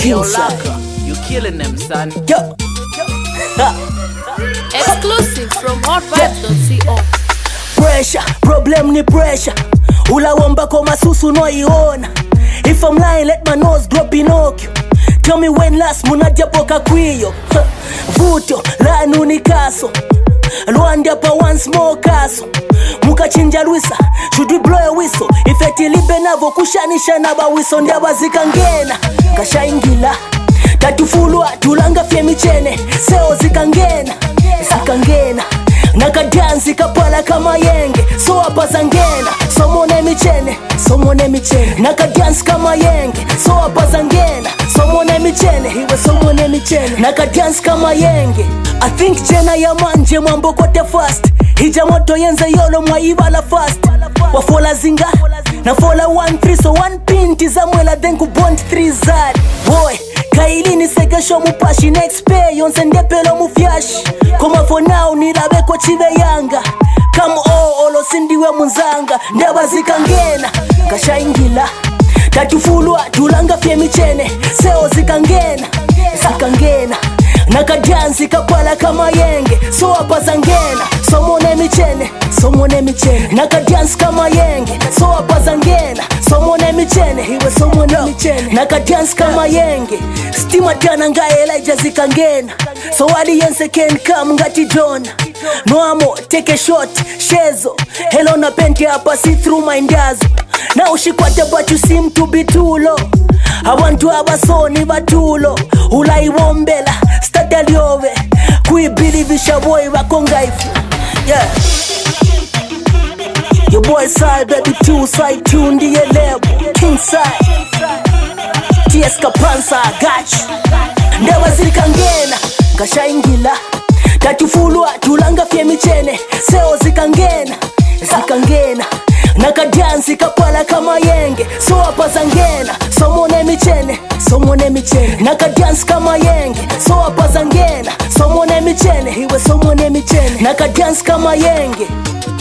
Yo, Laka, you killing them, son. Yo. Exclusive from hotvibes.co. Pressure, problem ni pressure. Ulawomba kwa masusu no iona. If I'm lying, let my nose grow Pinocchio. Tell me when last munadia poka kwiyo. Vuto, la nunikaso. Luandia pa once more castle. Muka chinja luisa, should we blow a whistle? Ifeti libe navo kushanisha naba wiso. Ndiaba zikangena, kasha ingila. Tatufulua, tulanga fye michene. Seo zikangena, zikangena. Nakadansi kapala kama yenge. So hapa zangena, somone michene, somone michene. Nakadansi kama yenge. So hapa zangena, somone michene. Hiwe somone michene. Nakadansi kama yenge. I think jena ya manje mambo kote fast. Hija moto yenze yolo mwaiva la fast. Wafola zinga, na fola 1-3. So 1 pinti za mwela dengu bond 3 zari. Boy, kaili ni sekesho mupashi. Next pay, yonse ndepelo mufyashi. Koma for now, nirabe kwa chive yanga. Come olo sindiwe munzanga. Ndaba zikangena, kasha ingila. Tatufulua, tulanga fye michene. Seo zikangena, zikangena. Nakadansi kapala kama yenge. So hapa zangena, somone michene, somone michene. Nakadansi kama yenge. So hapa zangena, somone michene. Hiwe somone michene. Nakadansi kama yenge. Stima tana nga Elijah zikangena. So wadi yense can come ngati John. No amo, take a shot, shezo. Hello na pente hapa see through my ndazo. Now she kwata but you seem to be too low. I want to have a son iba tulo. Ulai wombela, stata liove. Kui bilivisha boy wakonga ifu. Yeah. Your boy side baby 2 side 2 ndiye lebo. King side TS Kapansa got you. Ndewa zikangena, kasha ingila. Tatufulua, tulanga fye michene. Seo zikangena, zikangena. Nakadansi kapala kama yenge. So hapa zangena, somone michene, somone michene. Nakadansi kama yenge. So hapa zangena, somone michene. Hiwe somone michene. Nakadansi kama yenge.